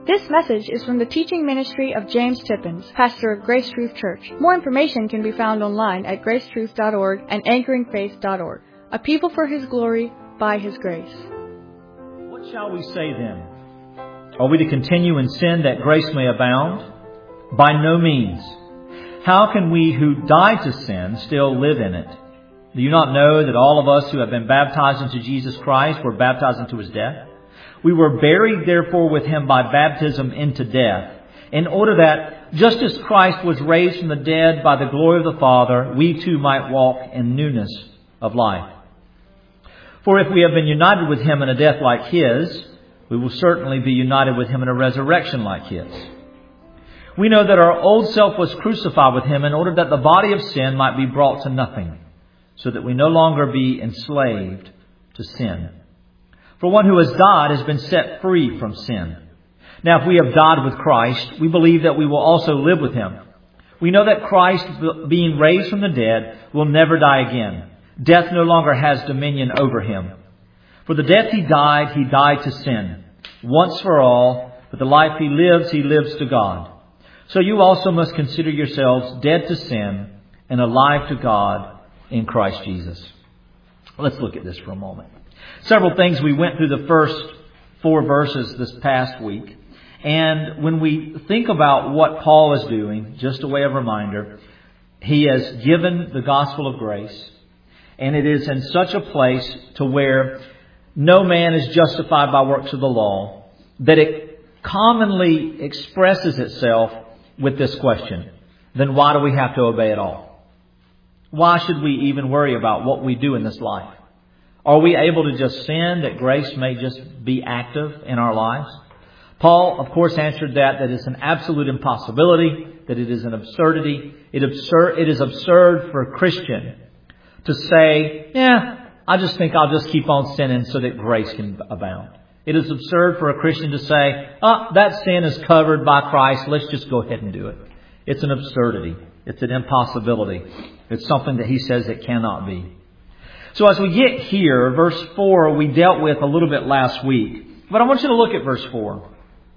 This message is from the teaching ministry of James Tippins, pastor of Grace Truth Church. More information can be found online at gracetruth.org and anchoringfaith.org. A people for His glory, by His grace. What shall we say then? Are we to continue in sin that grace may abound? By no means. How can we who died to sin still live in it? Do you not know that all of us who have been baptized into Jesus Christ were baptized into His death? We were buried, therefore, with Him by baptism into death, in order that, just as Christ was raised from the dead by the glory of the Father, we too might walk in newness of life. For if we have been united with Him in a death like His, we will certainly be united with Him in a resurrection like His. We know that our old self was crucified with Him in order that the body of sin might be brought to nothing, so that we no longer be enslaved to sin. For one who has died has been set free from sin. Now, if we have died with Christ, we believe that we will also live with Him. We know that Christ, being raised from the dead, will never die again. Death no longer has dominion over Him. For the death He died to sin, once for all, but the life He lives to God. So you also must consider yourselves dead to sin and alive to God in Christ Jesus. Let's look at this for a moment. Several things. We went through the first 4 verses this past week. And when we think about what Paul is doing, just a way of reminder, he has given the gospel of grace. And it is in such a place to where no man is justified by works of the law, that it commonly expresses itself with this question. Then why do we have to obey at all? Why should we even worry about what we do in this life? Are we able to just sin that grace may just be active in our lives? Paul, of course, answered that it's an absolute impossibility, that it is an absurdity. It is absurd for a Christian to say, I just think I'll just keep on sinning so that grace can abound. It is absurd for a Christian to say, that sin is covered by Christ, let's just go ahead and do it. It's an absurdity. It's an impossibility. It's something that he says it cannot be. So as we get here, verse 4 we dealt with a little bit last week. But I want you to look at verse 4.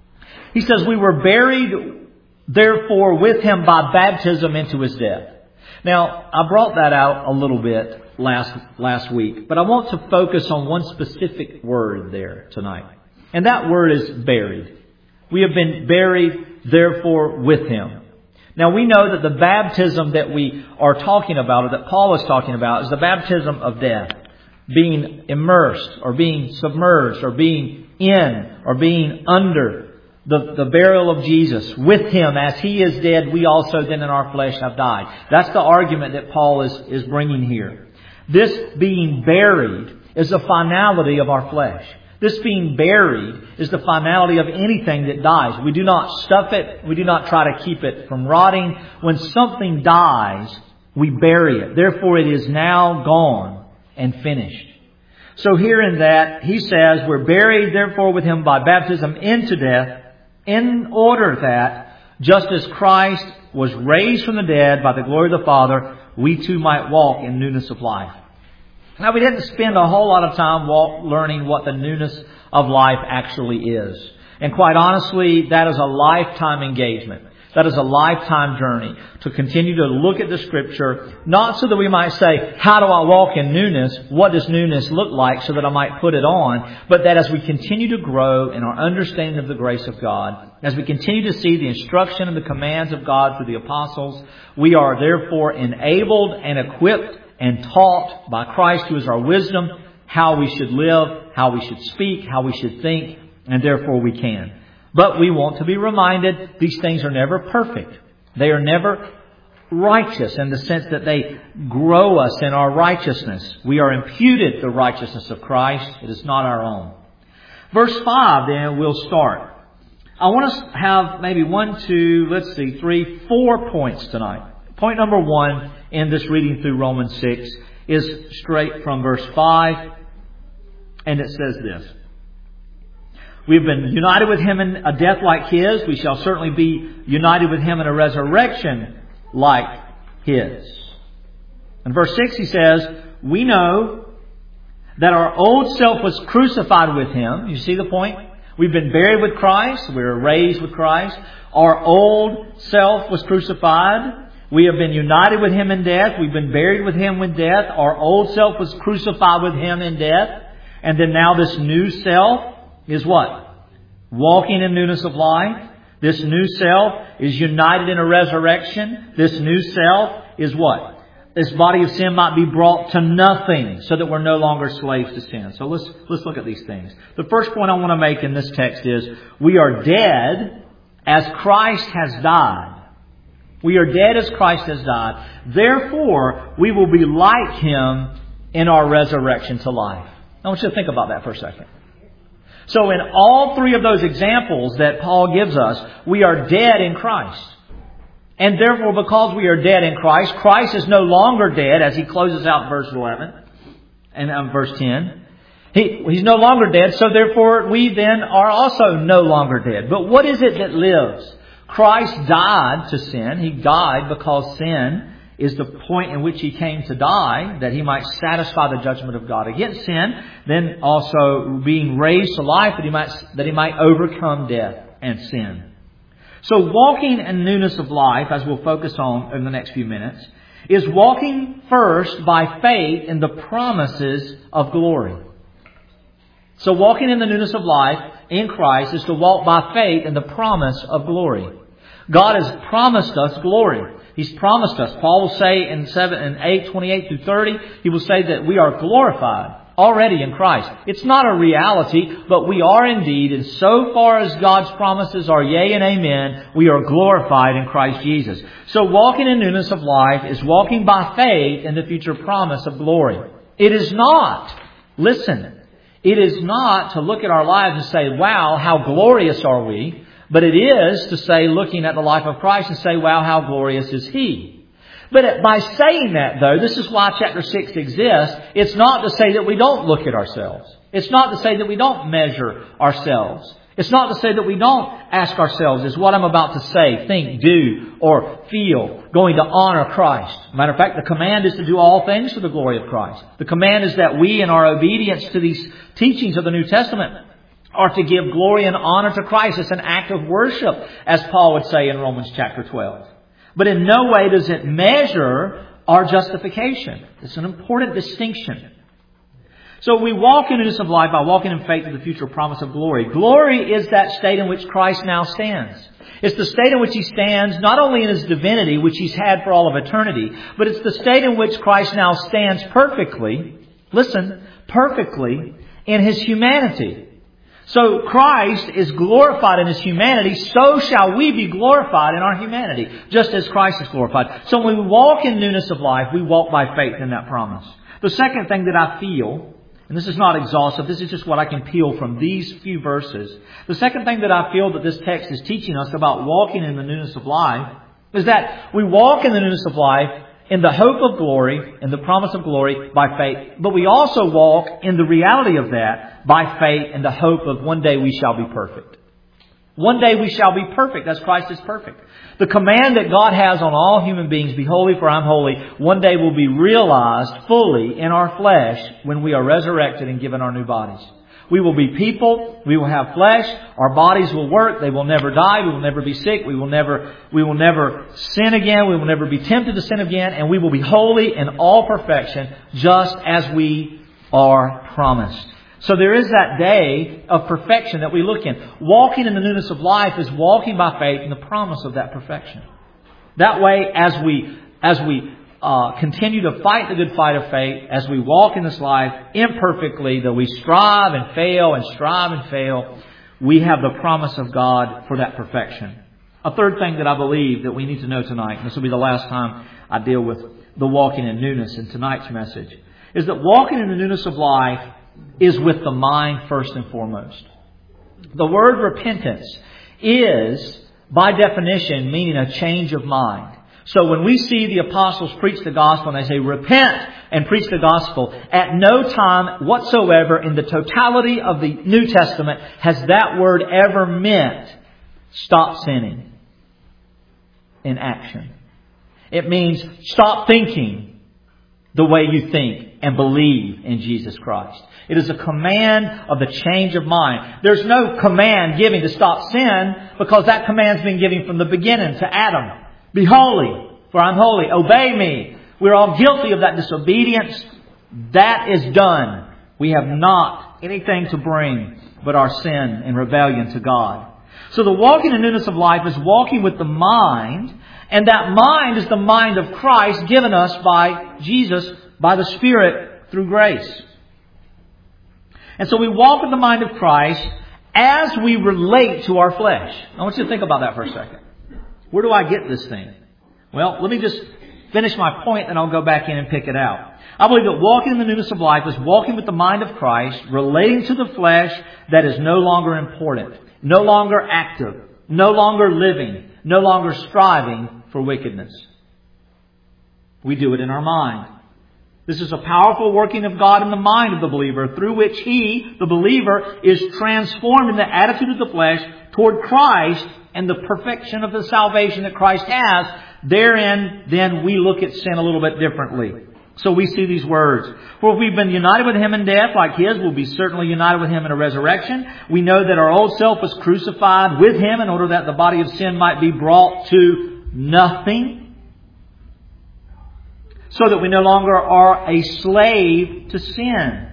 He says, we were buried, therefore, with Him by baptism into His death. Now, I brought that out a little bit last week, but I want to focus on one specific word there tonight. And that word is buried. We have been buried, therefore, with Him. Now, we know that the baptism that we are talking about, or that Paul is talking about, is the baptism of death. Being immersed, or being submerged, or being in, or being under the burial of Jesus. With Him, as He is dead, we also then in our flesh have died. That's the argument that Paul is bringing here. This being buried is the finality of our flesh. This being buried is the finality of anything that dies. We do not stuff it. We do not try to keep it from rotting. When something dies, we bury it. Therefore, it is now gone and finished. So here in that, he says, we're buried, therefore, with Him by baptism into death, in order that, just as Christ was raised from the dead by the glory of the Father, we too might walk in newness of life. Now, we didn't spend a whole lot of time learning what the newness of life actually is. And quite honestly, that is a lifetime engagement. That is a lifetime journey to continue to look at the Scripture, not so that we might say, how do I walk in newness? What does newness look like so that I might put it on? But that as we continue to grow in our understanding of the grace of God, as we continue to see the instruction and the commands of God through the apostles, we are therefore enabled and equipped and taught by Christ, who is our wisdom, how we should live, how we should speak, how we should think, and therefore we can. But we want to be reminded these things are never perfect. They are never righteous in the sense that they grow us in our righteousness. We are imputed the righteousness of Christ. It is not our own. Verse 5 then we'll start. I want us to have maybe 4 points tonight. Point number 1 in this reading through Romans 6 is straight from verse 5. And it says this. We've been united with Him in a death like His. We shall certainly be united with Him in a resurrection like His. In verse 6 he says, we know that our old self was crucified with Him. You see the point? We've been buried with Christ. We were raised with Christ. Our old self was crucified. We have been united with Him in death. We've been buried with Him in death. Our old self was crucified with Him in death. And then now this new self is what? Walking in newness of life. This new self is united in a resurrection. This new self is what? This body of sin might be brought to nothing so that we're no longer slaves to sin. So let's look at these things. The first point I want to make in this text is we are dead as Christ has died. We are dead as Christ has died. Therefore, we will be like Him in our resurrection to life. I want you to think about that for a second. So in all three of those examples that Paul gives us, we are dead in Christ. And therefore, because we are dead in Christ, Christ is no longer dead, as he closes out verse 11 and verse 10. He's no longer dead, so therefore we then are also no longer dead. But what is it that lives? Christ died to sin. He died because sin is the point in which He came to die, that He might satisfy the judgment of God against sin. Then also being raised to life, that He might overcome death and sin. So walking in newness of life, as we'll focus on in the next few minutes, is walking first by faith in the promises of glory. So walking in the newness of life in Christ is to walk by faith in the promise of glory. God has promised us glory. He's promised us. Paul will say in 8, 28 through 30, he will say that we are glorified already in Christ. It's not a reality, but we are indeed. And so far as God's promises are yea and amen, we are glorified in Christ Jesus. So walking in newness of life is walking by faith in the future promise of glory. It is not, listen, it is not to look at our lives and say, wow, how glorious are we? But it is to say, looking at the life of Christ and say, wow, how glorious is He. But by saying that, though, this is why chapter 6 exists. It's not to say that we don't look at ourselves. It's not to say that we don't measure ourselves. It's not to say that we don't ask ourselves, is what I'm about to say, think, do, or feel going to honor Christ? Matter of fact, the command is to do all things for the glory of Christ. The command is that we, in our obedience to these teachings of the New Testament, are to give glory and honor to Christ. It's an act of worship, as Paul would say in Romans chapter 12. But in no way does it measure our justification. It's an important distinction. So we walk in newness of life by walking in faith in the future promise of glory. Glory is that state in which Christ now stands. It's the state in which He stands not only in His divinity, which He's had for all of eternity, but it's the state in which Christ now stands perfectly, listen, perfectly in His humanity. So Christ is glorified in His humanity, so shall we be glorified in our humanity, just as Christ is glorified. So when we walk in newness of life, we walk by faith in that promise. The second thing that I feel, and this is not exhaustive, this is just what I can peel from these few verses. The second thing that I feel that this text is teaching us about walking in the newness of life is that we walk in the newness of life in the hope of glory, in the promise of glory, by faith. But we also walk in the reality of that by faith in the hope of one day we shall be perfect. One day we shall be perfect as Christ is perfect. The command that God has on all human beings, be holy for I'm holy, one day will be realized fully in our flesh when we are resurrected and given our new bodies. We will be people. We will have flesh. Our bodies will work. They will never die. We will never be sick. We will never sin again. We will never be tempted to sin again. And we will be holy in all perfection, just as we are promised. So there is that day of perfection that we look in. Walking in the newness of life is walking by faith in the promise of that perfection. That way, as we continue to fight the good fight of faith, as we walk in this life imperfectly, though we strive and fail, we have the promise of God for that perfection. A third thing that I believe that we need to know tonight, and this will be the last time I deal with the walking in newness in tonight's message, is that walking in the newness of life is with the mind first and foremost. The word repentance is, by definition, meaning a change of mind. So when we see the apostles preach the gospel and they say, repent and preach the gospel, at no time whatsoever in the totality of the New Testament has that word ever meant stop sinning in action. It means stop thinking the way you think and believe in Jesus Christ. It is a command of the change of mind. There's no command given to stop sin because that command's been given from the beginning to Adam. Be holy, for I'm holy. Obey me. We're all guilty of that disobedience. That is done. We have not anything to bring but our sin and rebellion to God. So the walking in newness of life is walking with the mind, and that mind is the mind of Christ given us by Jesus, by the Spirit, through grace. And so we walk with the mind of Christ as we relate to our flesh. I want you to think about that for a second. Where do I get this thing? Well, let me just finish my point and I'll go back in and pick it out. I believe that walking in the newness of life is walking with the mind of Christ, relating to the flesh that is no longer important, no longer active, no longer living, no longer striving for wickedness. We do it in our mind. This is a powerful working of God in the mind of the believer, through which he, the believer, is transformed in the attitude of the flesh toward Christ and the perfection of the salvation that Christ has. Therein, then, we look at sin a little bit differently. So we see these words. For if we've been united with Him in death like His, we'll be certainly united with Him in a resurrection. We know that our old self was crucified with Him in order that the body of sin might be brought to nothing, so that we no longer are a slave to sin.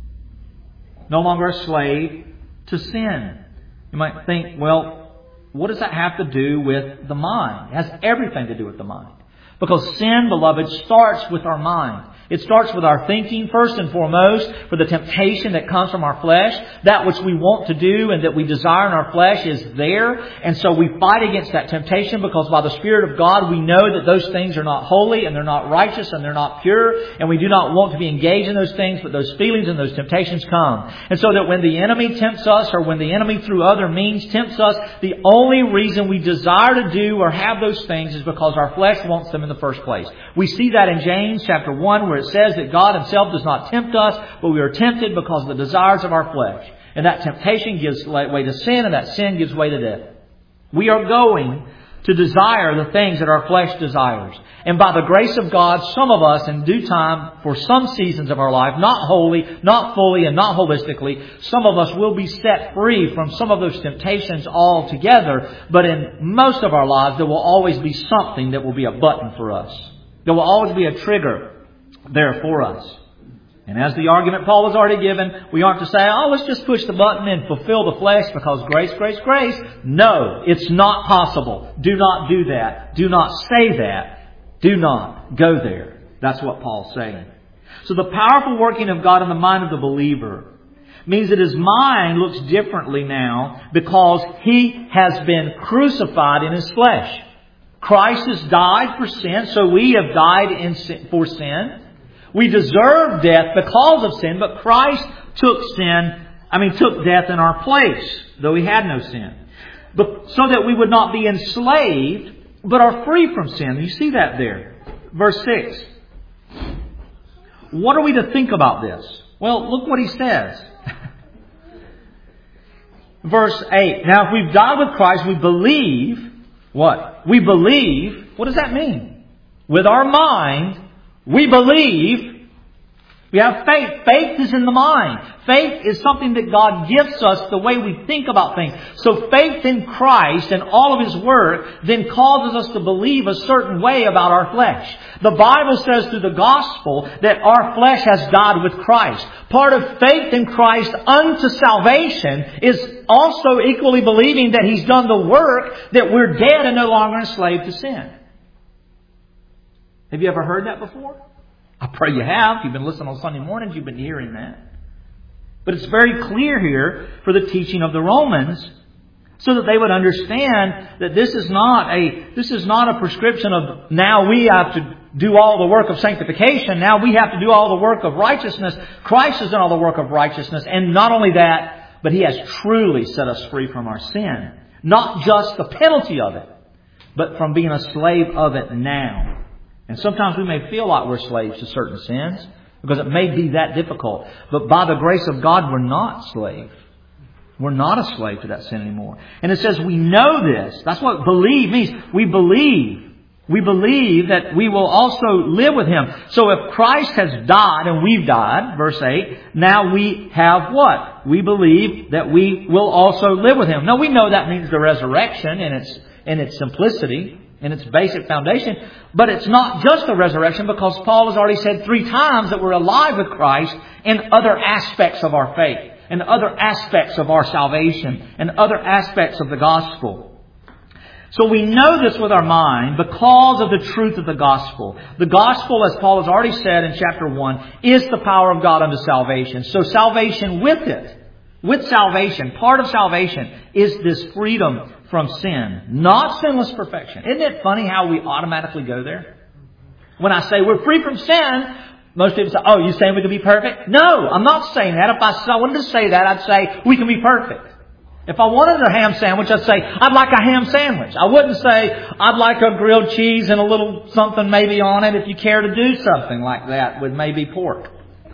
No longer a slave to sin. You might think, well, what does that have to do with the mind? It has everything to do with the mind. Because sin, beloved, starts with our mind. It starts with our thinking first and foremost, for the temptation that comes from our flesh. That which we want to do and that we desire in our flesh is there. And so we fight against that temptation because by the Spirit of God we know that those things are not holy and they're not righteous and they're not pure. And we do not want to be engaged in those things, but those feelings and those temptations come. And so that when the enemy tempts us, or when the enemy through other means tempts us, the only reason we desire to do or have those things is because our flesh wants them in the first place. We see that in James chapter 1 where it says that God Himself does not tempt us, but we are tempted because of the desires of our flesh. And that temptation gives way to sin, and that sin gives way to death. We are going to desire the things that our flesh desires. And by the grace of God, some of us in due time, for some seasons of our life, not wholly, not fully, and not holistically, some of us will be set free from some of those temptations altogether. But in most of our lives, there will always be something that will be a button for us. There will always be a trigger there for us. And as the argument Paul has already given, we aren't to say, oh, let's just push the button and fulfill the flesh because grace, grace, grace. No, it's not possible. Do not do that. Do not say that. Do not go there. That's what Paul's saying. So the powerful working of God in the mind of the believer means that his mind looks differently now because he has been crucified in his flesh. Christ has died for sin, so we have died for sin. We deserve death because of sin, but Christ took death in our place, though He had no sin. But so that we would not be enslaved, but are free from sin. You see that there. Verse 6. What are we to think about this? Well, look what he says. Verse 8. Now, if we've died with Christ, we believe. What? We believe. What does that mean? With our mind, we believe. We have faith. Faith is in the mind. Faith is something that God gives us the way we think about things. So faith in Christ and all of His work then causes us to believe a certain way about our flesh. The Bible says through the gospel that our flesh has died with Christ. Part of faith in Christ unto salvation is also equally believing that He's done the work, that we're dead and no longer enslaved to sin. Have you ever heard that before? I pray you have. If you've been listening on Sunday mornings, you've been hearing that. But it's very clear here for the teaching of the Romans, so that they would understand that this is not a prescription of now we have to do all the work of sanctification. Now we have to do all the work of righteousness. Christ has done all the work of righteousness. And not only that, but He has truly set us free from our sin. Not just the penalty of it, but from being a slave of it now. And sometimes we may feel like we're slaves to certain sins because it may be that difficult. But by the grace of God, we're not slaves. We're not a slave to that sin anymore. And it says we know this. That's what believe means. We believe. We believe that we will also live with Him. So if Christ has died and we've died, verse 8, now we have what? We believe that we will also live with Him. Now we know that means the resurrection in its simplicity, in its basic foundation. But it's not just the resurrection, because Paul has already said 3 times that we're alive with Christ in other aspects of our faith, in other aspects of our salvation, and other aspects of the gospel. So we know this with our mind because of the truth of the gospel. The gospel, as Paul has already said in chapter 1, is the power of God unto salvation. So salvation with salvation, part of salvation is this freedom from sin. Not sinless perfection. Isn't it funny how we automatically go there? When I say we're free from sin, most people say, oh, you saying we can be perfect? No, I'm not saying that. If I wanted to say that, I'd say we can be perfect. If I wanted a ham sandwich, I'd say, I'd like a ham sandwich. I wouldn't say, I'd like a grilled cheese and a little something maybe on it if you care to do something like that with maybe pork.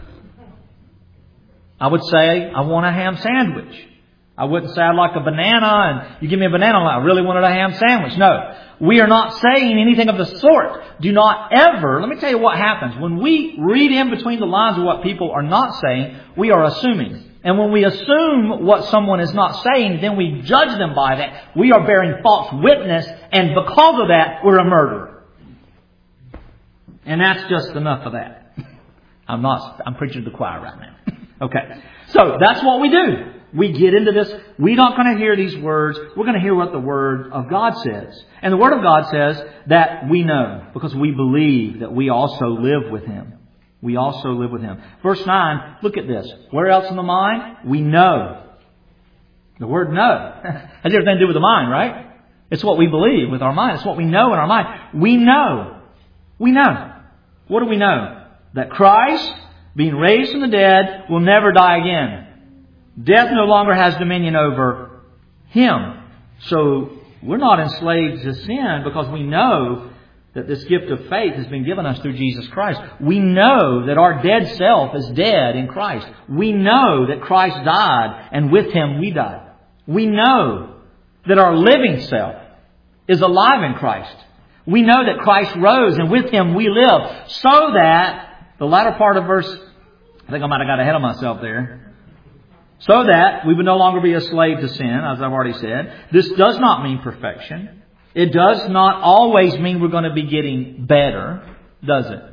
I would say, I want a ham sandwich. I wouldn't say I'd like a banana and you give me a banana and I really wanted a ham sandwich. No, we are not saying anything of the sort. Do not ever, let me tell you what happens. When we read in between the lines of what people are not saying, we are assuming. And when we assume what someone is not saying, then we judge them by that. We are bearing false witness, and because of that, we're a murderer. And that's just enough of that. I'm preaching to the choir right now. Okay. So that's what we do. We get into this. We're not going to hear these words. We're going to hear what the Word of God says. And the Word of God says that we know, because we believe that we also live with Him. We also live with Him. Verse 9, look at this. Where else in the mind? We know. The word know has everything to do with the mind, right? It's what we believe with our mind. It's what we know in our mind. We know. We know. What do we know? That Christ, being raised from the dead, will never die again. Death no longer has dominion over Him. So we're not enslaved to sin because we know that this gift of faith has been given us through Jesus Christ. We know that our dead self is dead in Christ. We know that Christ died and with Him we died. We know that our living self is alive in Christ. We know that Christ rose and with Him we live. So that, the latter part of verse, I think I might have got ahead of myself there. So that we would no longer be a slave to sin, as I've already said. This does not mean perfection. It does not always mean we're going to be getting better, does it?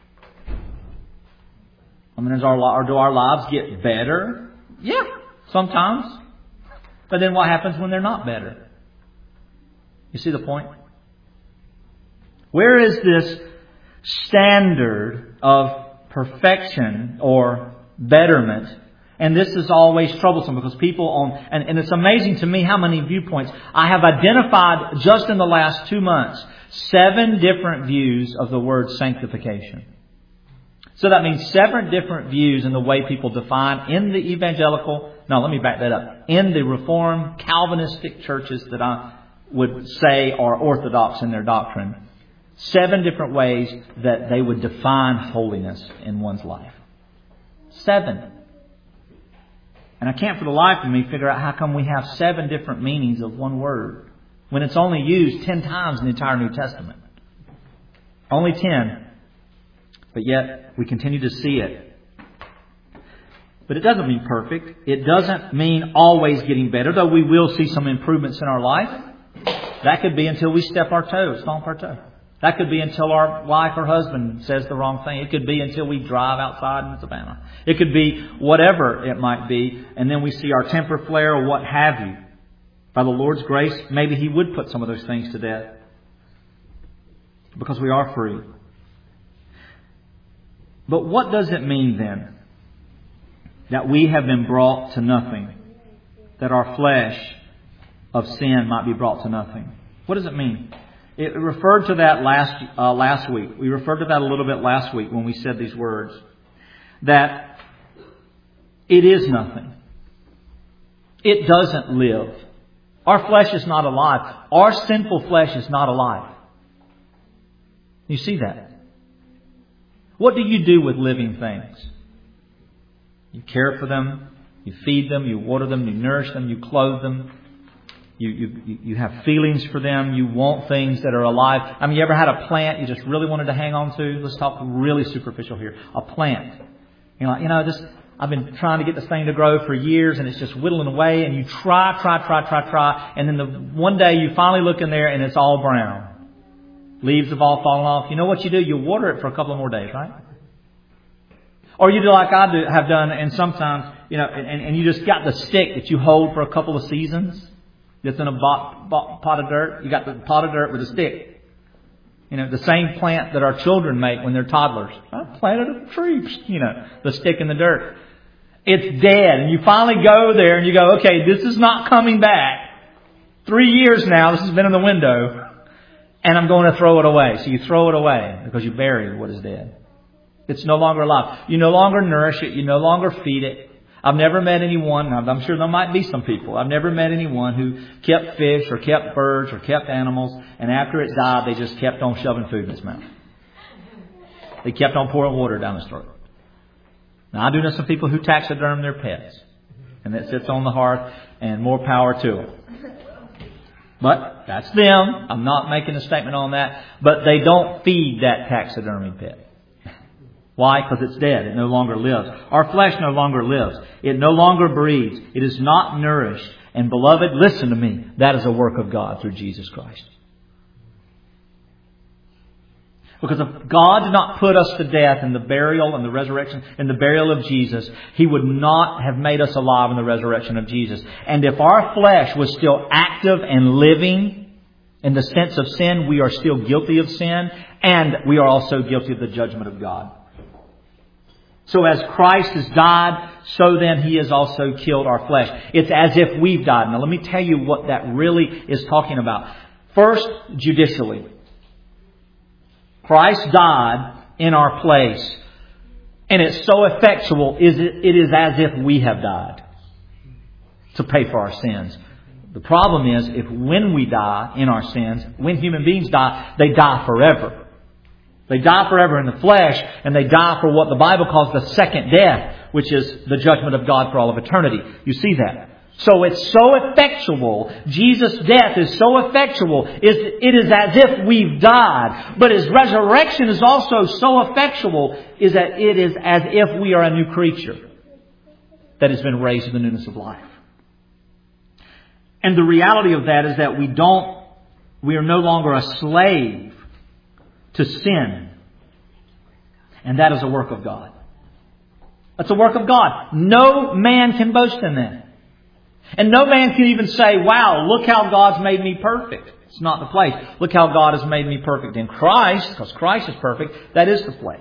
I mean, do our lives get better? Yeah, sometimes. But then what happens when they're not better? You see the point? Where is this standard of perfection or betterment? And this is always troublesome because people and it's amazing to me how many viewpoints. I have identified just in the last 2 months 7 different views of the word sanctification. So that means 7 different views in the way people define in the evangelical, no, let me back that up, in the Reformed Calvinistic churches that I would say are orthodox in their doctrine. 7 different ways that they would define holiness in one's life. 7. And I can't for the life of me figure out how come we have 7 different meanings of one word when it's only used 10 times in the entire New Testament. Only 10. But yet we continue to see it. But it doesn't mean perfect. It doesn't mean always getting better, though we will see some improvements in our life. That could be until we stomp our toe. That could be until our wife or husband says the wrong thing. It could be until we drive outside in Savannah. It could be whatever it might be. And then we see our temper flare or what have you. By the Lord's grace, maybe He would put some of those things to death. Because we are free. But what does it mean then? That we have been brought to nothing. That our flesh of sin might be brought to nothing. What does it mean? It referred to that last week. We referred to that a little bit last week when we said these words. That it is nothing. It doesn't live. Our flesh is not alive. Our sinful flesh is not alive. You see that? What do you do with living things? You care for them. You feed them. You water them. You nourish them. You clothe them. You have feelings for them. You want things that are alive. I mean, you ever had a plant you just really wanted to hang on to? Let's talk really superficial here. A plant. You're like, I've been trying to get this thing to grow for years and it's just whittling away, and you try. And then one day you finally look in there and it's all brown. Leaves have all fallen off. You know what you do? You water it for a couple of more days, right? Or you do like I have done, and sometimes, and you just got the stick that you hold for a couple of seasons that's in a pot of dirt. You got the pot of dirt with a stick. The same plant that our children make when they're toddlers. I planted a tree, the stick in the dirt. It's dead. And you finally go there and you go, okay, this is not coming back. 3 years now, this has been in the window. And I'm going to throw it away. So you throw it away because you buried what is dead. It's no longer alive. You no longer nourish it. You no longer feed it. I've never met anyone, I'm sure there might be some people, I've never met anyone who kept fish or kept birds or kept animals, and after it died, they just kept on shoving food in its mouth. They kept on pouring water down his throat. Now, I do know some people who taxiderm their pets, and that sits on the hearth, and more power to them. But that's them. I'm not making a statement on that. But they don't feed that taxidermy pet. Why? Because it's dead. It no longer lives. Our flesh no longer lives. It no longer breathes. It is not nourished. And beloved, listen to me. That is a work of God through Jesus Christ. Because if God did not put us to death in the burial and the resurrection, in the burial of Jesus, He would not have made us alive in the resurrection of Jesus. And if our flesh was still active and living in the sense of sin, we are still guilty of sin, and we are also guilty of the judgment of God. So as Christ has died, so then He has also killed our flesh. It's as if we've died. Now let me tell you what that really is talking about. First, judicially. Christ died in our place. And it's so effectual, it is as if we have died to pay for our sins. The problem is, if when we die in our sins, when human beings die, they die forever. They die forever in the flesh, and they die for what the Bible calls the second death, which is the judgment of God for all of eternity. You see that? So it's so effectual. Jesus' death is so effectual. It is as if we've died. But His resurrection is also so effectual, is that it is as if we are a new creature that has been raised to the newness of life. And the reality of that is that we are no longer a slave to sin. And that is a work of God. That's a work of God. No man can boast in that. And no man can even say, wow, look how God's made me perfect. It's not the place. Look how God has made me perfect in Christ, because Christ is perfect. That is the place.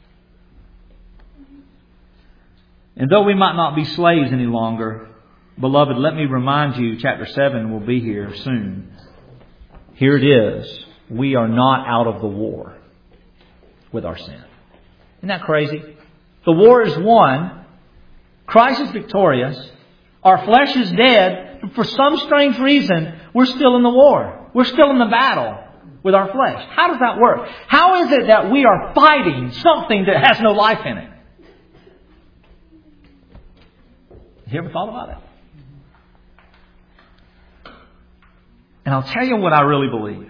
And though we might not be slaves any longer, beloved, let me remind you, chapter 7 will be here soon. Here it is. We are not out of the war with our sin. Isn't that crazy? The war is won. Christ is victorious. Our flesh is dead. But for some strange reason, we're still in the war. We're still in the battle with our flesh. How does that work? How is it that we are fighting something that has no life in it? You ever thought about it? And I'll tell you what I really believe.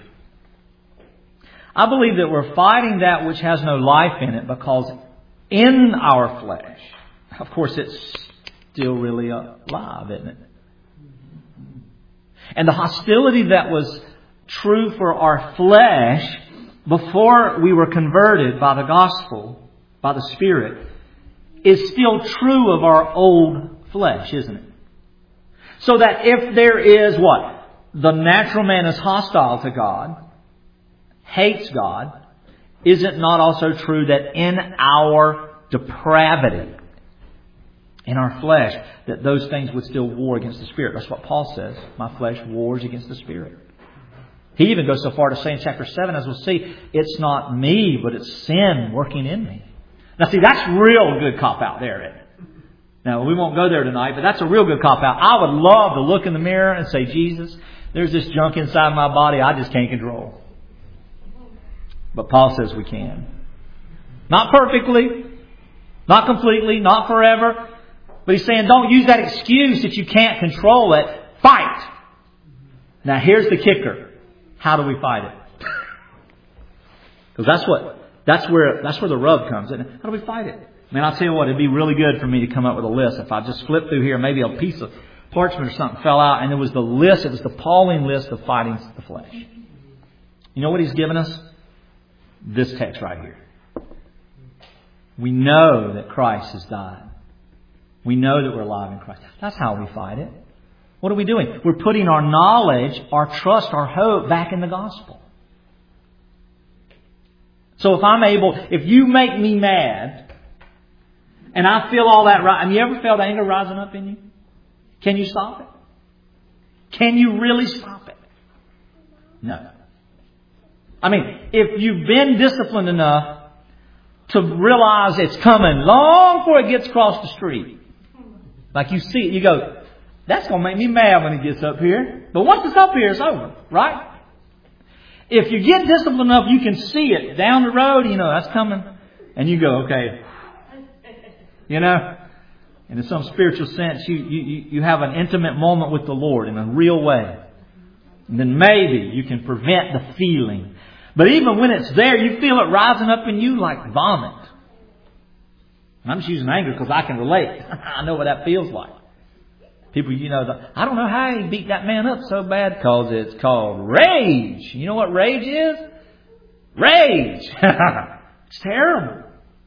I believe that we're fighting that which has no life in it because in our flesh, of course, it's still really alive, isn't it? And the hostility that was true for our flesh before we were converted by the gospel, by the Spirit, is still true of our old flesh, isn't it? So that if there is what? The natural man is hostile to God, hates God, is it not also true that in our depravity, in our flesh, that those things would still war against the Spirit? That's what Paul says. My flesh wars against the Spirit. He even goes so far to say in chapter 7, as we'll see, it's not me, but it's sin working in me. Now see, that's real good cop-out there, isn't it? Now, we won't go there tonight, but that's a real good cop-out. I would love to look in the mirror and say, Jesus, there's this junk inside my body I just can't control. But Paul says we can. Not perfectly, not completely, not forever. But he's saying don't use that excuse that you can't control it. Fight. Now here's the kicker. How do we fight it? Because that's where the rub comes in. How do we fight it? Man, I'll tell you what, it'd be really good for me to come up with a list. If I just flip through here, maybe a piece of parchment or something fell out, and it was the Pauline list of fighting the flesh. You know what he's given us? This text right here. We know that Christ has died. We know that we're alive in Christ. That's how we fight it. What are we doing? We're putting our knowledge, our trust, our hope back in the gospel. So if you make me mad, and I feel all that right, and you ever felt anger rising up in you? Can you stop it? Can you really stop it? No. I mean, if you've been disciplined enough to realize it's coming long before it gets across the street, like you see it, you go, that's going to make me mad when it gets up here. But once it's up here, it's over, right? If you get disciplined enough, you can see it down the road, that's coming. And you go, okay. And in some spiritual sense, you have an intimate moment with the Lord in a real way. And then maybe you can prevent the feeling. But even when it's there, you feel it rising up in you like vomit. And I'm just using anger because I can relate. I know what that feels like. People, I don't know how he beat that man up so bad because it's called rage. You know what rage is? Rage. It's terrible.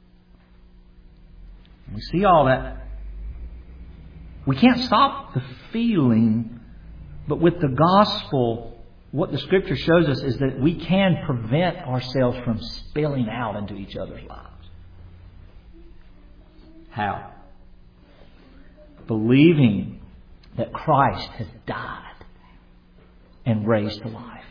We see all that. We can't stop the feeling, but with the gospel, what the Scripture shows us is that we can prevent ourselves from spilling out into each other's lives. How? Believing that Christ has died and raised to life.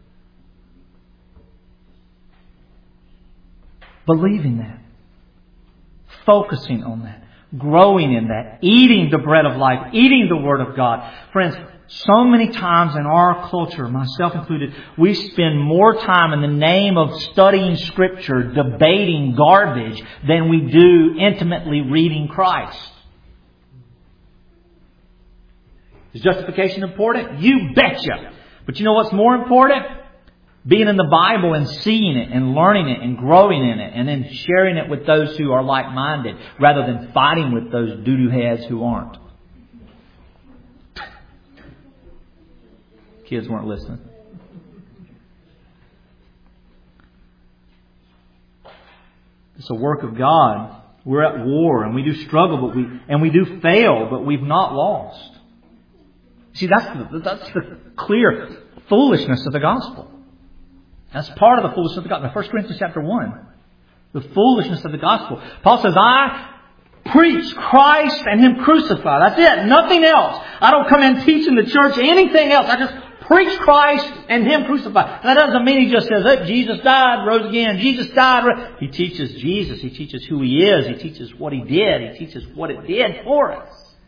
Believing that. Focusing on that. Growing in that. Eating the bread of life. Eating the Word of God. Friends, so many times in our culture, myself included, we spend more time in the name of studying Scripture, debating garbage, than we do intimately reading Christ. Is justification important? You betcha. But you know what's more important? Being in the Bible and seeing it and learning it and growing in it and then sharing it with those who are like-minded rather than fighting with those doo-doo heads who aren't. Kids weren't listening. It's a work of God. We're at war and we do struggle, but we do fail, but we've not lost. See, that's the clear foolishness of the gospel. That's part of the foolishness of the gospel. 1 Corinthians chapter 1. The foolishness of the gospel. Paul says, I preach Christ and Him crucified. That's it. Nothing else. I don't come in teaching the church anything else. I just preach Christ and Him crucified. That doesn't mean he just says, hey, Jesus died, rose again. Jesus died. He teaches Jesus. He teaches who He is. He teaches what He did. He teaches what it did for us.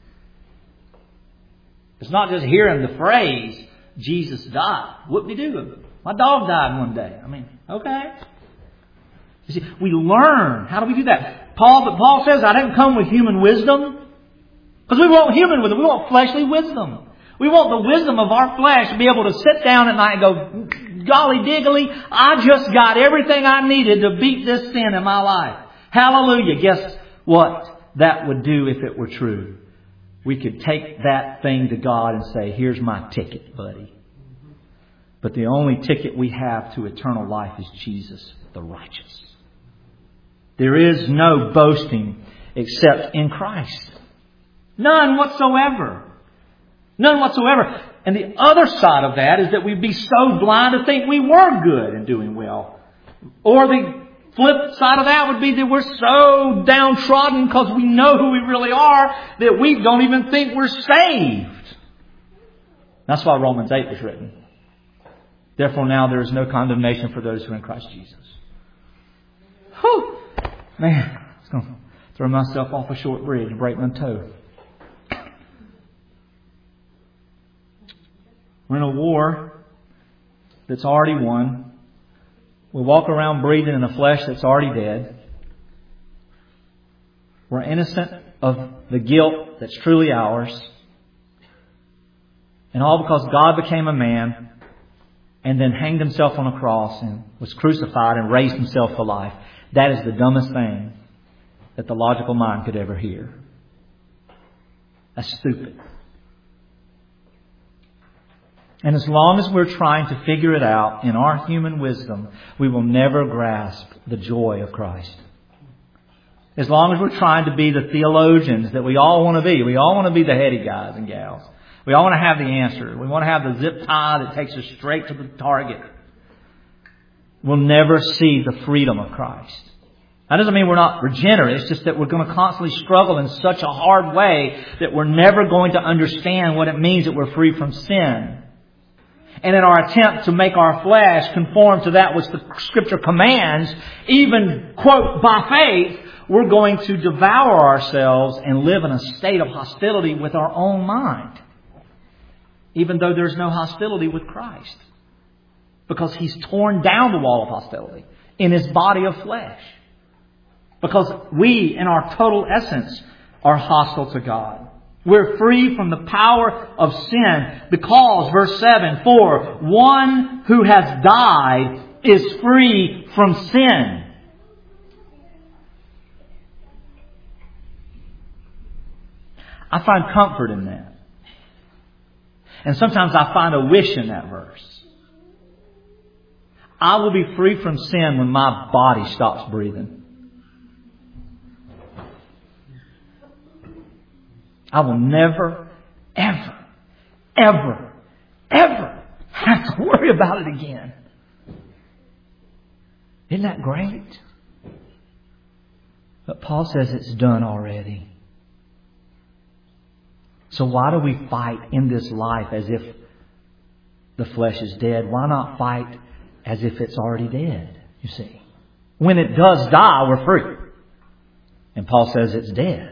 It's not just hearing the phrase, Jesus died. Whoop-de-doo. My dog died one day. Okay. You see, we learn. How do we do that? Paul says, I didn't come with human wisdom. Because we want human wisdom. We want fleshly wisdom. We want the wisdom of our flesh to be able to sit down at night and go, golly diggly, I just got everything I needed to beat this sin in my life. Hallelujah. Guess what that would do if it were true? We could take that thing to God and say, here's my ticket, buddy. But the only ticket we have to eternal life is Jesus, the righteous. There is no boasting except in Christ. None whatsoever. None whatsoever. And the other side of that is that we'd be so blind to think we were good and doing well. Or the flip side of that would be that we're so downtrodden because we know who we really are that we don't even think we're saved. That's why Romans 8 was written. Therefore now there is no condemnation for those who are in Christ Jesus. Whew. Man, I was going to throw myself off a short bridge and break my toe. We're in a war that's already won. We walk around breathing in a flesh that's already dead. We're innocent of the guilt that's truly ours. And all because God became a man and then hanged Himself on a cross and was crucified and raised Himself to life. That is the dumbest thing that the logical mind could ever hear. That's stupid. And as long as we're trying to figure it out in our human wisdom, we will never grasp the joy of Christ. As long as we're trying to be the theologians that we all want to be. We all want to be the heady guys and gals. We all want to have the answer. We want to have the zip tie that takes us straight to the target. We'll never see the freedom of Christ. That doesn't mean we're not regenerate. It's just that we're going to constantly struggle in such a hard way that we're never going to understand what it means that we're free from sin. And in our attempt to make our flesh conform to that which the Scripture commands, even, quote, by faith, we're going to devour ourselves and live in a state of hostility with our own mind. Even though there's no hostility with Christ. Because He's torn down the wall of hostility in His body of flesh. Because we, in our total essence, are hostile to God. We're free from the power of sin because, verse 7, for one who has died is free from sin. I find comfort in that. And sometimes I find a wish in that verse. I will be free from sin when my body stops breathing. I will never, ever, ever, ever have to worry about it again. Isn't that great? But Paul says it's done already. So why do we fight in this life as if the flesh is dead? Why not fight as if it's already dead, you see? When it does die, we're free. And Paul says it's dead.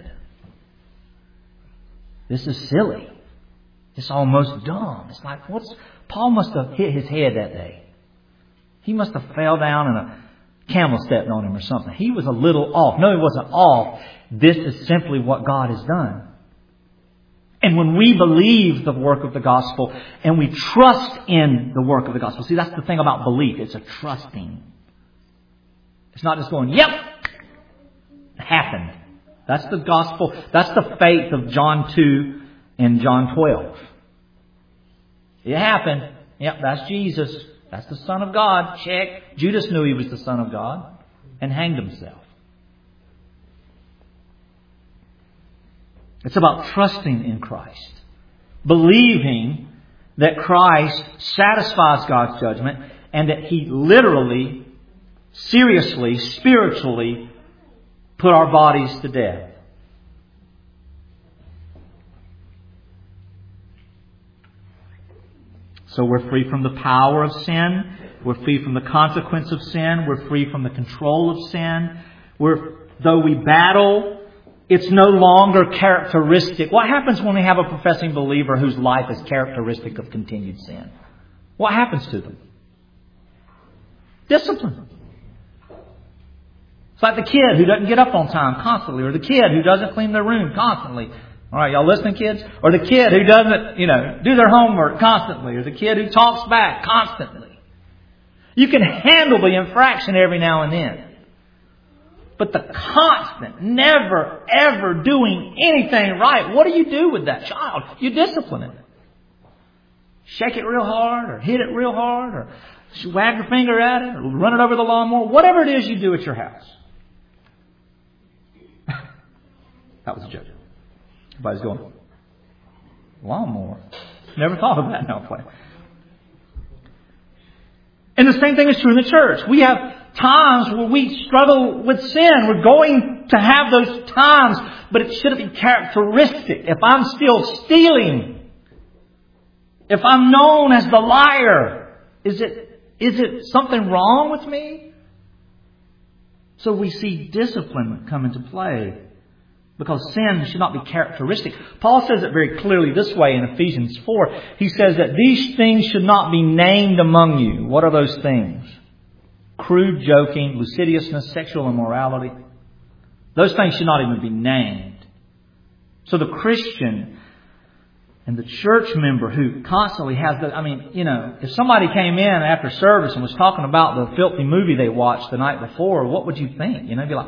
This is silly. It's almost dumb. It's like, Paul must have hit his head that day. He must have fell down and a camel stepped on him or something. He was a little off. No, he wasn't off. This is simply what God has done. And when we believe the work of the gospel and we trust in the work of the gospel. See, that's the thing about belief. It's a trusting. It's not just going, yep, it happened. That's the gospel. That's the faith of John 2 and John 12. It happened. Yep, that's Jesus. That's the Son of God. Check. Judas knew He was the Son of God and hanged himself. It's about trusting in Christ. Believing that Christ satisfies God's judgment and that He literally, seriously, spiritually put our bodies to death. So we're free from the power of sin. We're free from the consequence of sin. We're free from the control of sin. Though we battle, it's no longer characteristic. What happens when we have a professing believer whose life is characteristic of continued sin? What happens to them? Discipline. It's like the kid who doesn't get up on time constantly, or the kid who doesn't clean their room constantly. All right, y'all listening, kids? Or the kid who doesn't, do their homework constantly, or the kid who talks back constantly. You can handle the infraction every now and then. But the constant, never, ever doing anything right, what do you do with that child? You discipline it. Shake it real hard, or hit it real hard, or wag your finger at it, or run it over the lawnmower. Whatever it is you do at your house. That was a joke. Everybody's going, lawnmower. Never thought of that. No, play. And the same thing is true in the church. We have times where we struggle with sin. We're going to have those times, but it shouldn't be characteristic. If I'm still stealing, if I'm known as the liar, is it something wrong with me? So we see discipline come into play. Because sin should not be characteristic. Paul says it very clearly this way in Ephesians 4. He says that these things should not be named among you. What are those things? Crude joking, lasciviousness, sexual immorality. Those things should not even be named. So the Christian And the church member who constantly has if somebody came in after service and was talking about the filthy movie they watched the night before, what would you think? You'd be like,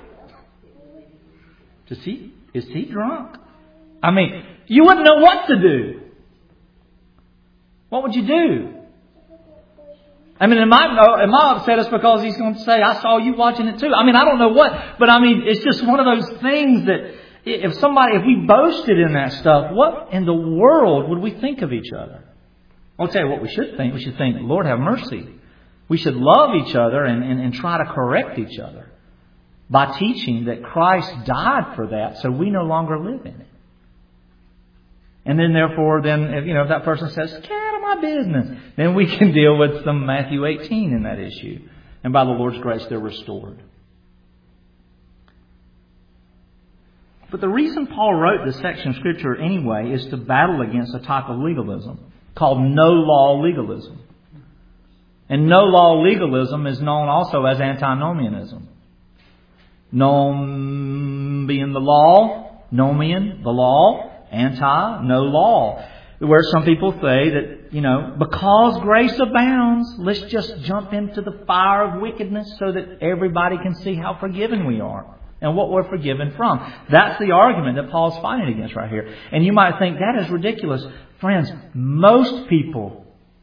is he drunk? You wouldn't know what to do. What would you do? Am I upset it's because he's going to say, I saw you watching it too? I don't know what, but it's just one of those things that if we boasted in that stuff, what in the world would we think of each other? I'll tell you what we should think. We should think, Lord have mercy. We should love each other and try to correct each other by teaching that Christ died for that so we no longer live in it. And then therefore, if that person says, get out of my business, then we can deal with some Matthew 18 in that issue. And by the Lord's grace, they're restored. But the reason Paul wrote this section of Scripture anyway is to battle against a type of legalism called no-law legalism. And no-law legalism is known also as antinomianism. Nom being the law, nomian, the law, anti, no law. Where some people say that, because grace abounds, let's just jump into the fire of wickedness so that everybody can see how forgiven we are and what we're forgiven from. That's the argument that Paul's fighting against right here. And you might think that is ridiculous. Friends, most people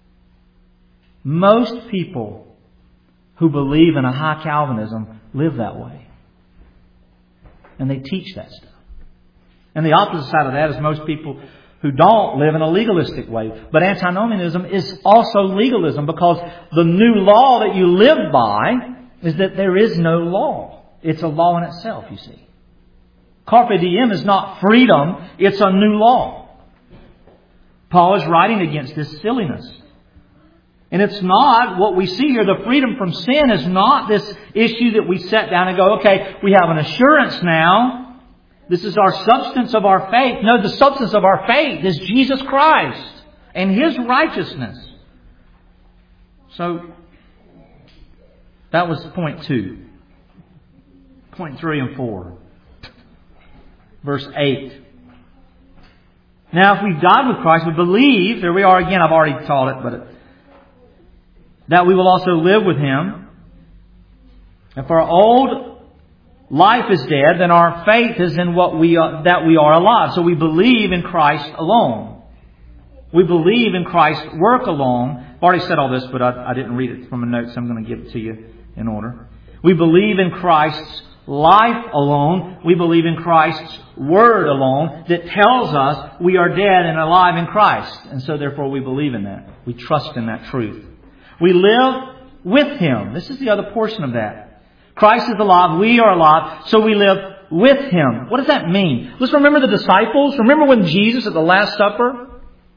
who believe in a high Calvinism live that way. And they teach that stuff. And the opposite side of that is most people who don't live in a legalistic way. But antinomianism is also legalism, because the new law that you live by is that there is no law. It's a law in itself, you see. Carpe diem is not freedom, it's a new law. Paul is writing against this silliness. And it's not what we see here. The freedom from sin is not this issue that we set down and go, okay, we have an assurance now. This is our substance of our faith. No, the substance of our faith is Jesus Christ and His righteousness. So, that was point 2. Point 3 and 4. Verse 8. Now, if we've died with Christ, we believe, there we are again, I've already taught it, but that we will also live with Him. If our old life is dead, then our faith is in that we are alive. So we believe in Christ alone. We believe in Christ's work alone. I've already said all this, but I didn't read it from a note, so I'm going to give it to you in order. We believe in Christ's life alone. We believe in Christ's word alone that tells us we are dead and alive in Christ. And so therefore we believe in that. We trust in that truth. We live with Him. This is the other portion of that. Christ is alive. We are alive. So we live with Him. What does that mean? Let's remember the disciples. Remember when Jesus at the Last Supper,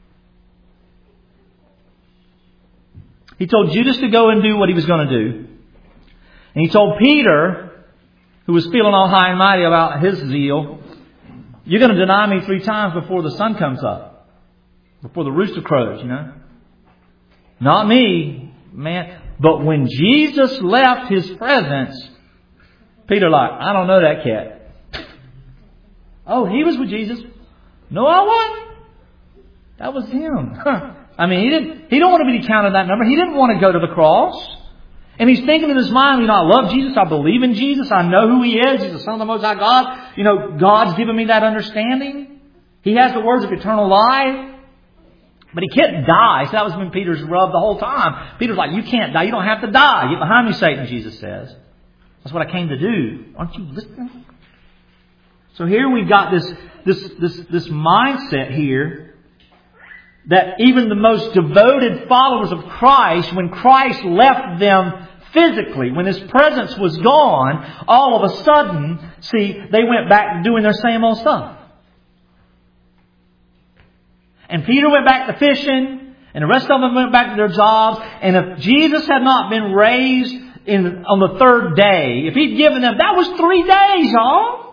He told Judas to go and do what he was going to do. And He told Peter, who was feeling all high and mighty about his zeal, you're going to deny me 3 times before the sun comes up. Before the rooster crows, Not me, man. But when Jesus left His presence, Peter I don't know that cat. Oh, he was with Jesus. No, I wasn't. That was him. He don't want to be counted that number. He didn't want to go to the cross. And he's thinking in his mind, I love Jesus. I believe in Jesus. I know who He is. He's the Son of the Most High God. God's given me that understanding. He has the words of eternal life. But he can't die. So that was when Peter's rubbed the whole time. Peter's like, you can't die. You don't have to die. Get behind me, Satan, Jesus says. That's what I came to do. Aren't you listening? So here we've got this mindset here that even the most devoted followers of Christ, when Christ left them physically, when His presence was gone, all of a sudden, they went back to doing their same old stuff. And Peter went back to fishing, and the rest of them went back to their jobs. And if Jesus had not been raised on the 3rd day, if He'd given them, that was 3 days, y'all.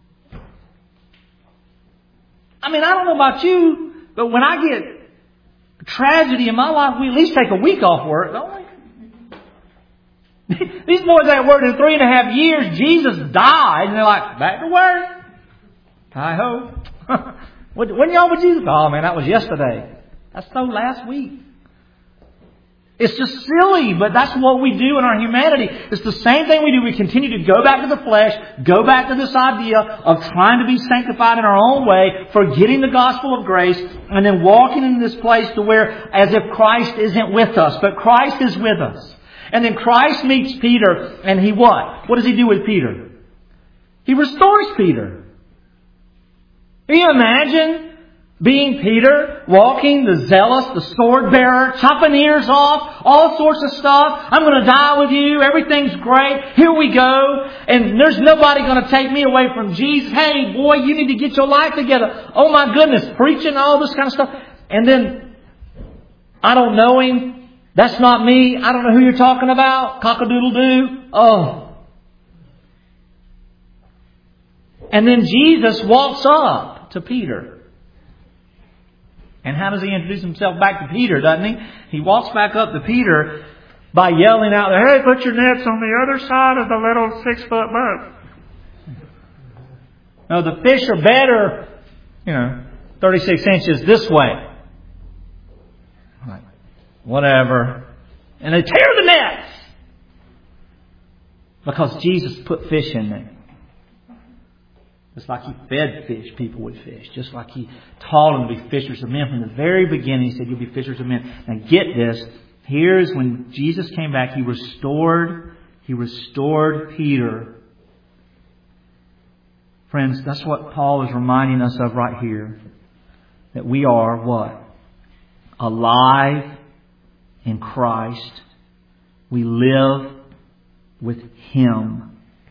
I don't know about you, but when I get a tragedy in my life, we at least take a week off work, don't we? These boys ain't worked in 3.5 years. Jesus died, and they're like, back to work. Hi-ho. When y'all with Jesus? Oh man, that was yesterday. That's so last week. It's just silly, but that's what we do in our humanity. It's the same thing we do. We continue to go back to the flesh, go back to this idea of trying to be sanctified in our own way, forgetting the gospel of grace, and then walking into this place to where as if Christ isn't with us, but Christ is with us. And then Christ meets Peter, and He what? What does He do with Peter? He restores Peter. Can you imagine being Peter, walking, the zealous, the sword bearer, chopping ears off, all sorts of stuff. I'm going to die with you. Everything's great. Here we go. And there's nobody going to take me away from Jesus. Hey, boy, you need to get your life together. Oh my goodness, preaching, all this kind of stuff. And then, I don't know him. That's not me. I don't know who you're talking about. Cock-a-doodle-doo. Oh. And then Jesus walks up to Peter. And how does He introduce Himself back to Peter, doesn't He? He walks back up to Peter by yelling out there, hey, put your nets on the other side of the little 6-foot boat. No, the fish are better, 36 inches this way. Like, whatever. And they tear the nets. Because Jesus put fish in there. Just like He fed fish, people would fish. Just like He taught them to be fishers of men. From the very beginning, He said, you'll be fishers of men. Now get this. Here's when Jesus came back. He restored Peter. Friends, that's what Paul is reminding us of right here. That we are what? Alive in Christ. We live with Him.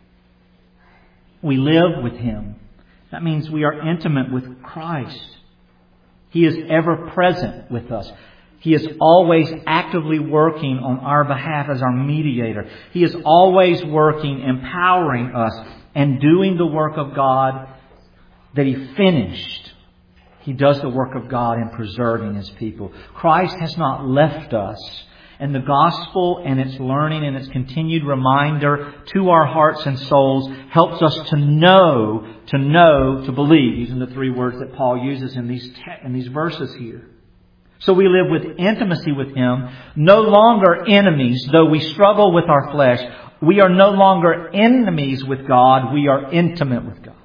We live with Him. That means we are intimate with Christ. He is ever present with us. He is always actively working on our behalf as our mediator. He is always working, empowering us, and doing the work of God that He finished. He does the work of God in preserving His people. Christ has not left us. And the gospel and its learning and its continued reminder to our hearts and souls helps us to know, to believe, using the three words that Paul uses in these verses here. So we live with intimacy with Him, no longer enemies, though we struggle with our flesh. We are no longer enemies with God, we are intimate with God.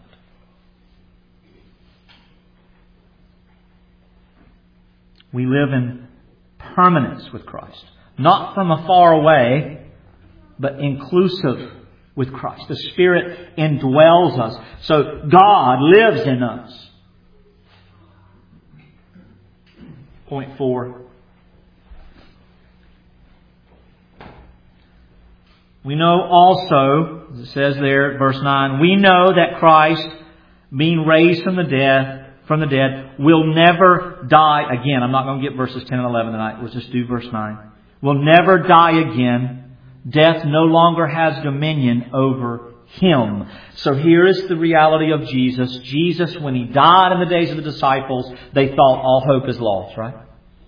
We live in permanence with Christ. Not from afar away, but inclusive with Christ. The Spirit indwells us. So God lives in us. Point 4. We know also, as it says there at verse 9, we know that Christ, being raised from the dead, will never die again. I'm not going to get verses 10 and 11 tonight. We'll just do verse 9. Will never die again. Death no longer has dominion over Him. So here is the reality of Jesus. Jesus, when He died in the days of the disciples, they thought all hope is lost, right?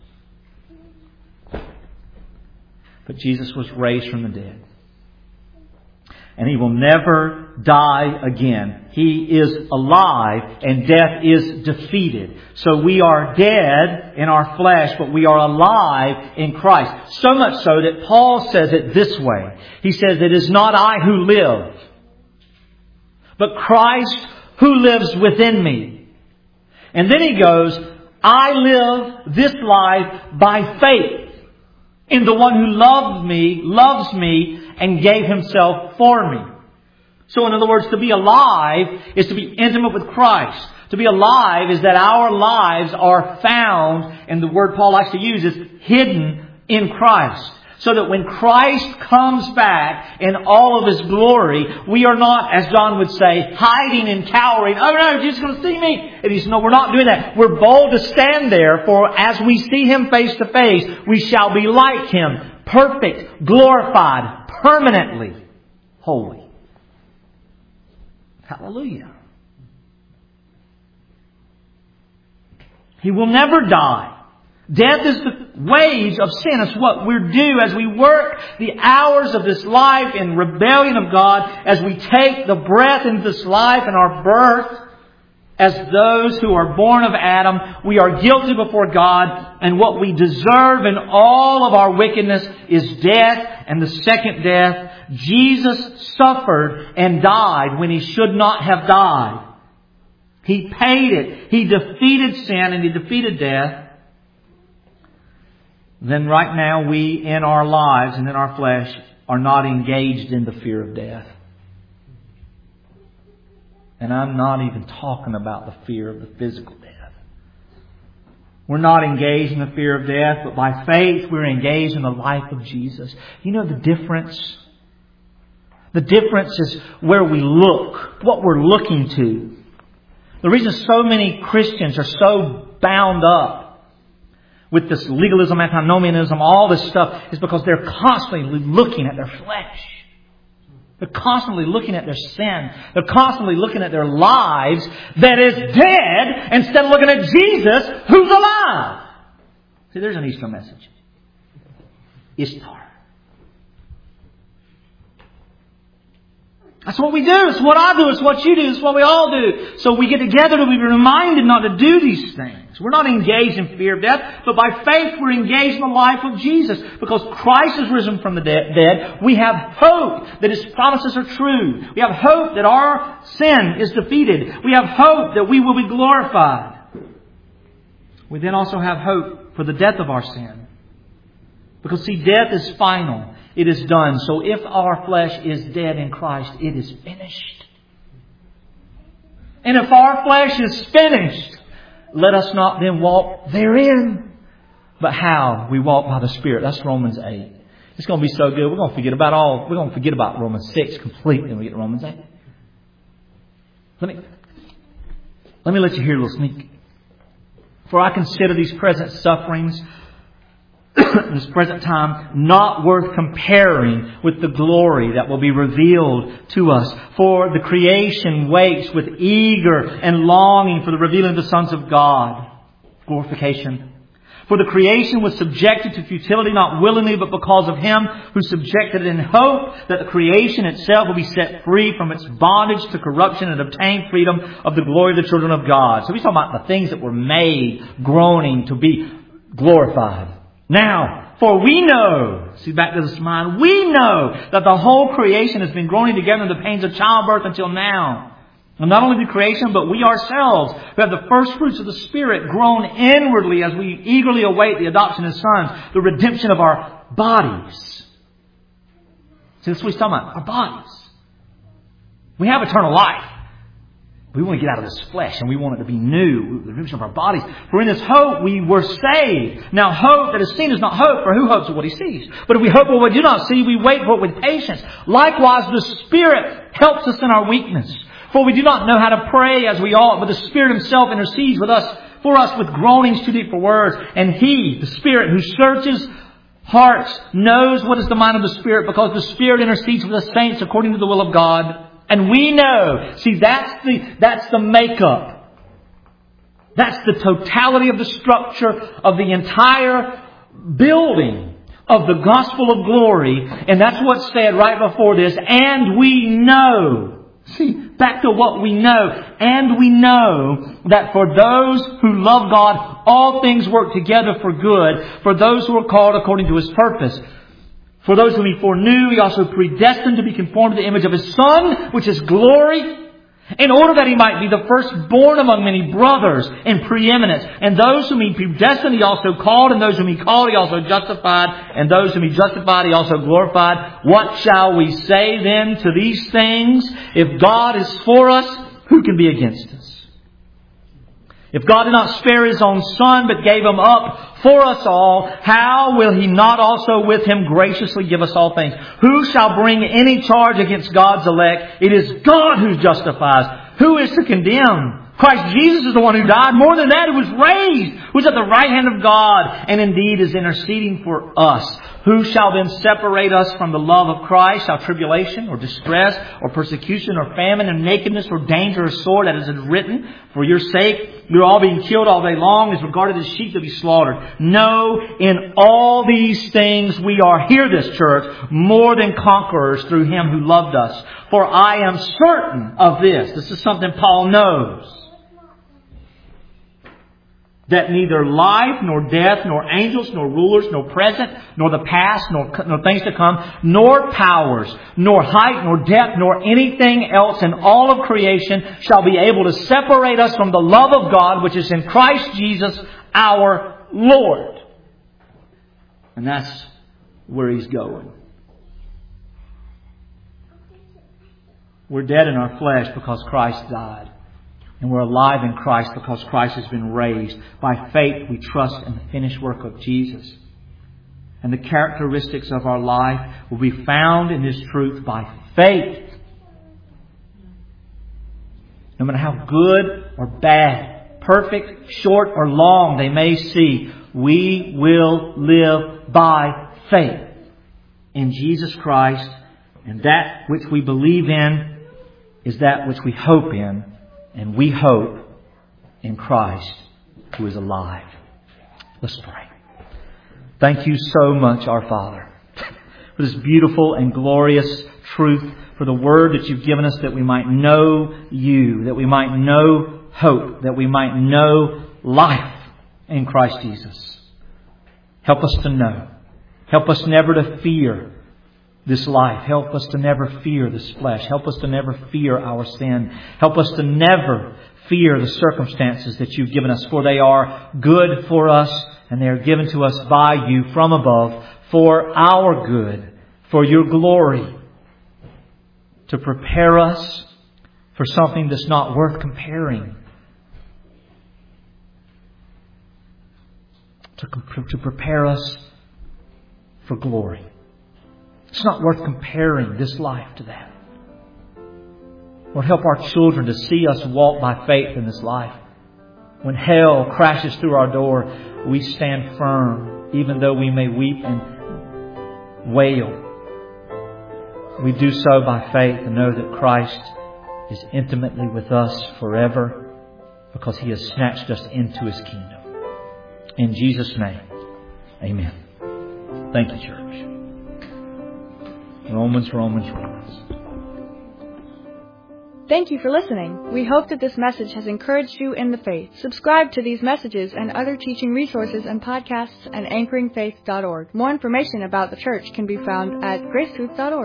But Jesus was raised from the dead. And He will never die again. He is alive and death is defeated. So we are dead in our flesh, but we are alive in Christ. So much so that Paul says it this way. He says, it is not I who live, but Christ who lives within me. And then he goes, I live this life by faith in the one who loves me, and gave Himself for me. So in other words, to be alive is to be intimate with Christ. To be alive is that our lives are found, and the word Paul likes to use is hidden in Christ. So that when Christ comes back in all of His glory, we are not, as John would say, hiding and cowering. Oh no, Jesus is going to see me. And He says, no, we're not doing that. We're bold to stand there, for as we see Him face to face, we shall be like Him, perfect, glorified, permanently holy. Hallelujah. He will never die. Death is the wage of sin. It's what we're due as we work the hours of this life in rebellion of God, as we take the breath into this life and our birth As those who are born of Adam, we are guilty before God, and what we deserve in all of our wickedness is death, and the second death. Jesus suffered and died when He should not have died. He paid it. He defeated sin and He defeated death. Then right now we, in our lives and in our flesh, are not engaged in the fear of death. And I'm not even talking about the fear of the physical death. We're not engaged in the fear of death, but by faith we're engaged in the life of Jesus. You know the difference? The difference is where we look, what we're looking to. The reason so many Christians are so bound up with this legalism, antinomianism, all this stuff, is because they're constantly looking at their flesh. They're constantly looking at their sin. They're constantly looking at their lives that is dead instead of looking at Jesus who's alive. See, there's an Easter message. Ishtar. That's what we do. It's what I do. It's what you do. It's what we all do. So we get together to be reminded not to do these things. We're not engaged in fear of death, but by faith we're engaged in the life of Jesus. Because Christ has risen from the dead, we have hope that His promises are true. We have hope that our sin is defeated. We have hope that we will be glorified. We then also have hope for the death of our sin. Because see, death is final. It is done. So if our flesh is dead in Christ, it is finished. And if our flesh is finished, let us not then walk therein. But how? We walk by the Spirit. That's Romans 8. It's going to be so good. We're going to forget about Romans 6 completely when we get to Romans 8. Let me let you hear a little sneak. For I consider these present sufferings in this present time not worth comparing with the glory that will be revealed to us. For the creation waits with eager and longing for the revealing of the sons of God. Glorification. For the creation was subjected to futility, not willingly, but because of Him who subjected it, in hope that the creation itself will be set free from its bondage to corruption and obtain freedom of the glory of the children of God. So we're talking about the things that were made, groaning to be glorified. Now, for we know, see back to this mind, we know that the whole creation has been groaning together in the pains of childbirth until now. And not only the creation, but we ourselves, who have the first fruits of the Spirit, groan inwardly as we eagerly await the adoption as sons, the redemption of our bodies. See, that's what he's talking about, our bodies. We have eternal life. We want to get out of this flesh and we want it to be new, the redemption of our bodies. For in this hope we were saved. Now hope that is seen is not hope, for who hopes for what he sees? But if we hope for what we do not see, we wait for it with patience. Likewise, the Spirit helps us in our weakness. For we do not know how to pray as we ought, but the Spirit Himself intercedes for us with groanings too deep for words. And He, the Spirit who searches hearts, knows what is the mind of the Spirit, because the Spirit intercedes for the saints according to the will of God. And we know, see, that's the makeup. That's the totality of the structure of the entire building of the gospel of glory. And that's what's said right before this. And we know. See, back to what we know. And we know that for those who love God, all things work together for good, for those who are called according to His purpose. For those whom He foreknew, He also predestined to be conformed to the image of His Son, which is glory, in order that He might be the firstborn among many brothers in preeminence. And those whom He predestined, He also called. And those whom He called, He also justified. And those whom He justified, He also glorified. What shall we say then to these things? If God is for us, who can be against us? If God did not spare His own Son, but gave Him up for us all, how will He not also with Him graciously give us all things? Who shall bring any charge against God's elect? It is God who justifies. Who is to condemn? Christ Jesus is the one who died. More than that, who was raised, who is at the right hand of God, and indeed is interceding for us. Who shall then separate us from the love of Christ? Shall tribulation, or distress, or persecution, or famine, and nakedness, or danger, or sword? As it is written, for your sake, you're all being killed all day long, as regarded as sheep to be slaughtered. No, in all these things we are, hear this church, more than conquerors through Him who loved us. For I am certain of this. This is something Paul knows. that neither life, nor death, nor angels, nor rulers, nor present, nor the past, nor things to come, nor powers, nor height, nor depth, nor anything else in all of creation shall be able to separate us from the love of God which is in Christ Jesus our Lord. And that's where He's going. We're dead in our flesh because Christ died. And we're alive in Christ because Christ has been raised. By faith, we trust in the finished work of Jesus. And the characteristics of our life will be found in this truth by faith. No matter how good or bad, perfect, short or long they may see, we will live by faith in Jesus Christ. And that which we believe in is that which we hope in. And we hope in Christ who is alive. Let's pray. Thank you so much, our Father, for this beautiful and glorious truth, for the Word that you've given us that we might know you, that we might know hope, that we might know life in Christ Jesus. Help us to know. Help us never to fear this life. Help us to never fear this flesh. Help us to never fear our sin. Help us to never fear the circumstances that you've given us, for they are good for us and they are given to us by you from above for our good, for your glory, to prepare us for something that's not worth comparing, to prepare us for glory. It's not worth comparing this life to that. Lord, help our children to see us walk by faith in this life. When hell crashes through our door, we stand firm, even though we may weep and wail. We do so by faith and know that Christ is intimately with us forever because He has snatched us into His kingdom. In Jesus' name, amen. Thank you, church. Romans. Thank you for listening. We hope that this message has encouraged you in the faith. Subscribe to these messages and other teaching resources and podcasts at anchoringfaith.org. More information about the church can be found at gracetruth.org.